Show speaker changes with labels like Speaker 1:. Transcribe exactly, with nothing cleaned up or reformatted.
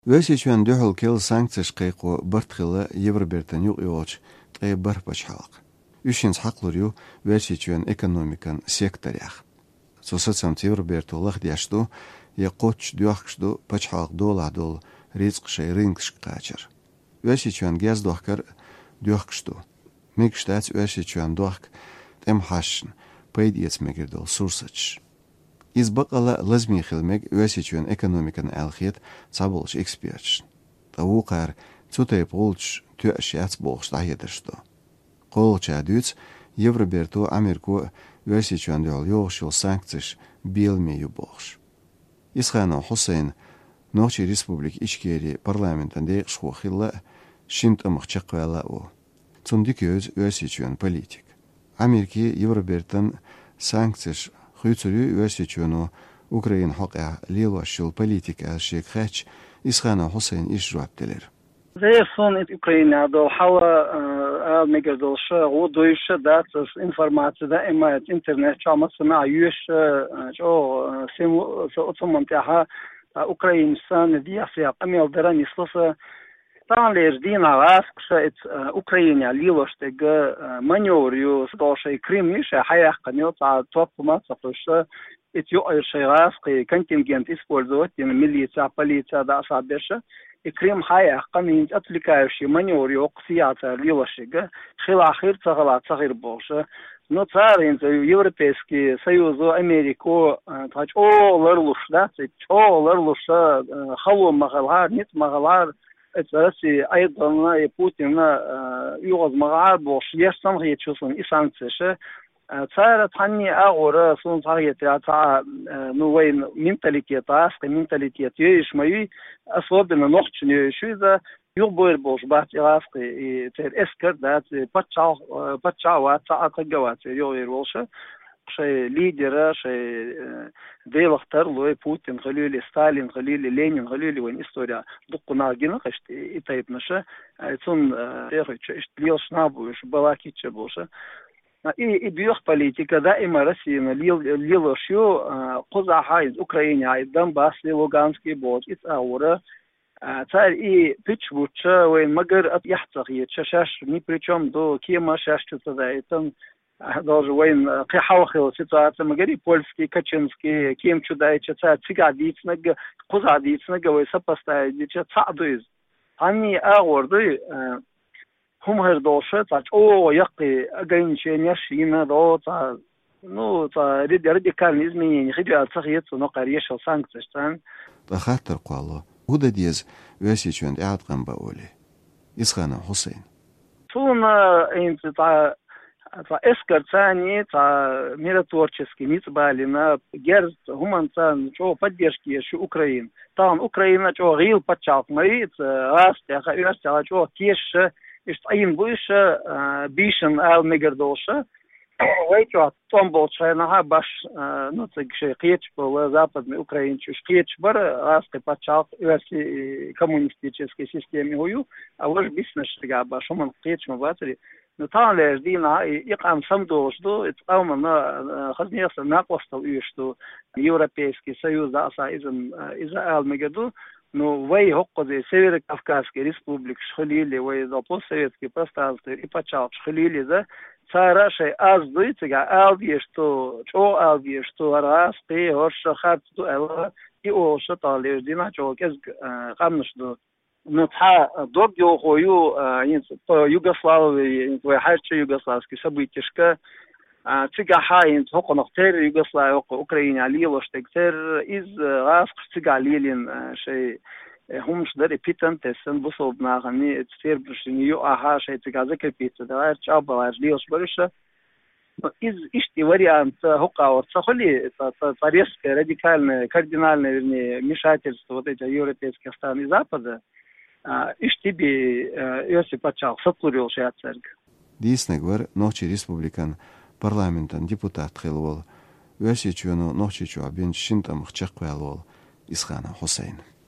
Speaker 1: واسيچوان دوحل كيل سانكتش قيقو برتخلا يبربرتن يوق يوچ طي بربچ حلق يشينس حقلوريو واسيچوان ايكونوميكان سيكتورياخ سوساتسام تيبربرتو لخدياشتو يقوچ دوخشدو پچ حلق دولا دول رزق شي رينكش قاچر واسيچوان گاز دوخكر دوخشتو ميكشتاц واسيچوان دوخك تم حاشن پيد يت مگردول سورسچ Из бакала лазми хилмег весичуен экономикан алхет цаболш экспертш. Тавукар цутай полч тюашяц болш тахедершто. Қолча дюц Евроберту Америку весичуен дел йошил санкциш билмею болш. Исхана Хусейн Ночи Республик Ичкери парламентанде шхохилла шинт амхчаквала о. Цундикёз весичуен политик. Америки Евробертан санкциш خيوتري واسيچونو اوكراين حقا ليواشل политика شيك خاچ اسخانا حسين ايش جوابتلر
Speaker 2: زي صون اوكرانيا دو حوا ميجردوش ودويش داتس انفورماتيا دا اما انترنت چما سنا يوش جو سيمو اوتومانتها اوكراين سان دياسيا اميل دراني سلوسا Там леждина раскша Украине лилоштег маневрю стошей Крым ише хаях канет а топ маса что эти шейраски контингент использовать милиция полиция да сабеша и Крым хаях канин отвлекающий маневрю оксиата лилоштег хилахир цагала цагир болша но царин Европейский Союз Америку тач о лерлуш да о лерлуш халу магалар нет магалар Эцаси айдан Путин югаз магад бош ястан гечусын исанцеше цара тани агора сон цагета та ну вейн менталитет аск менталитет еш мои особенно нохчне шиза юбойр бош бат аск и тер эскер да пачал пачава та атагават ёер болша شيء ليدر شيء ديلختر لو بوتين غلولي ستالين غلولي لينين غلولي وين استوريا دقنا جينا قشت يطيب نشا تون تيرش ليش نابوش بلاكيتش بوشا اي بيوخ политика دائما رسينا ليل شو قزع هاي اوكرانيا ايضا باس لوغانسكي بوت ات اورا царь и пичвуча وين مگر يحتق يتشاش ни причем до кема шашчуца да это даже войн قحوخل ситуация магari польский качинский кем чудайча цигадицнаг кузадицнаг вы сопоставить цадуиз они агорды хумхер доше тач о яқи ограничения шина до та ну та радикальные изменения хотя цахиец но карьешал санкции стан
Speaker 1: خاطر قالو هدا ديز واسيچوند اعتقم باولي اسخانا حسين
Speaker 2: تونا انت та فاسكر ثاني تا миротворческий мицбали на герц гуманитарный что поддержки şu Украин там Украина что гил подчал мои раз я хочу что кеш ist ein больше бишен ал мегардоша вейчо там больше на баш ну так что кеч по западной Украине что кеч бар раз подчал версии коммунистической системе гою а ваш бизнес га баш он кеч мабатри но там леждина يقام صندوق что это قوم خزنيس ناقصتو и что Европейский Союз да изм Израиль мегаду но вей хоккозе Северо-Кавказский республик шхлили вей за постсоветский пространство и почал шхлили за царашей аздуйцега алди что чо алди что раз ты хош хату эл и о что леждина чо кез камнышду ну та доргио хою по Югославии твой хачи югославский событишка цыга хаин хоконохтер Югославия Украина лило штектер из раз цыга лилин шей хумш да репитантесен бусобна гани цербшнию аха шей цыга закрепится да чабалаш лилш больше из ишти вариант хокаор сахали это резкое радикальное кардинальное вернее вмешательство вот этих европейских стран и Запада ишти би если почал соплурил шацерг
Speaker 1: диснегвар ночи республикан парламентан депутат хилвол весичуну ночи чуабин шинтам хчаквалвол исхана Хусейн